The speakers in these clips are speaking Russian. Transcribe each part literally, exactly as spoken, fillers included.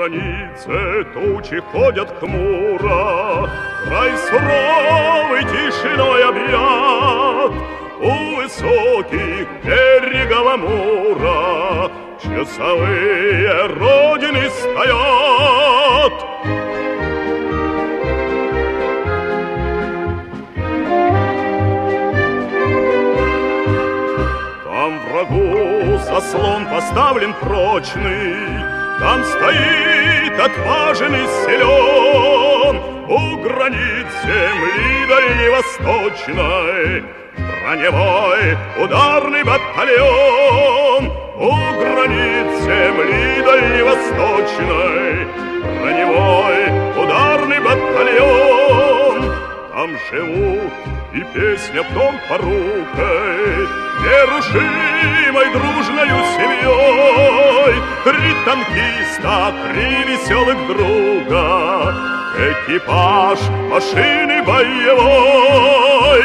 границе тучи ходят хмуро, край суровый тишиной объят. У высоких берегов Амура часовые родины стоят. Там врагу заслон поставлен прочный, там стоит отважен и силен. У границ земли дальневосточной броневой ударный батальон. У границ земли дальневосточной броневой ударный батальон. Там живут и песня в том порукой, нерушимой дружною семьей. Три танкиста, три веселых друга, экипаж машины боевой.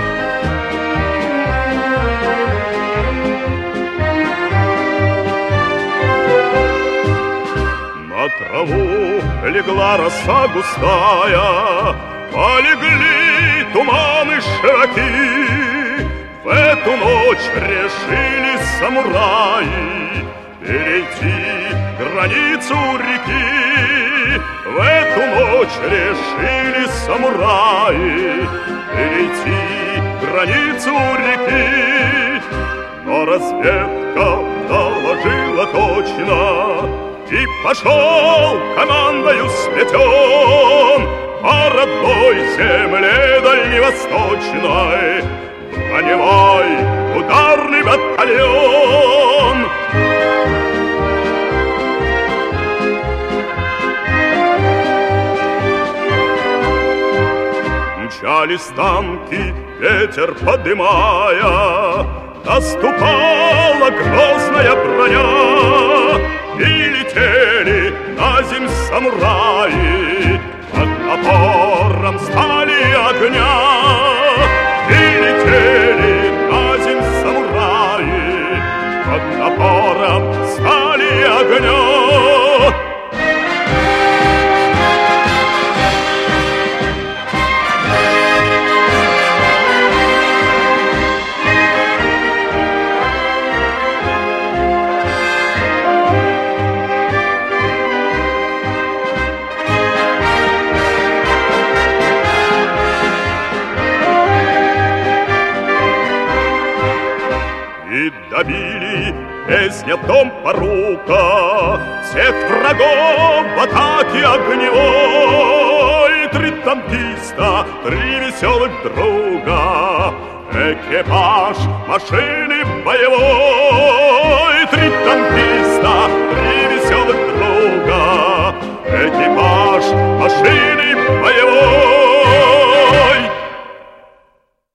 На траву легла роса густая, полегли туманы широки. В эту ночь решили самураи перейти границу реки. В эту ночь решили самураи перейти границу реки. Но разведка доложила точно, и пошел командою сметен по родной земле дальневосточной броневой ударный батальон. Мчались танки, ветер подымая, наступала грозная броня, и летели на земь самураи под напором стали огня. И летели на земь самураи под напором стали огня. Добили песня в дом порука всех врагов в атаке огневой. Три танкиста, три веселых друга, экипаж машины боевой. Три танкиста, три